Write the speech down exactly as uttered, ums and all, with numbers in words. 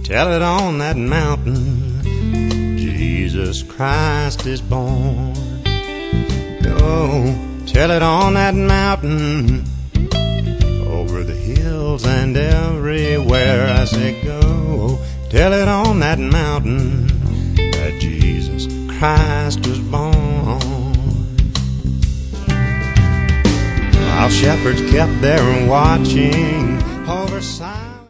Tell it on that mountain, Jesus Christ is born. Go, tell it on that mountain, over the hills and everywhere. I say go, tell it on that mountain, that Jesus Christ was born. While shepherds kept there watching,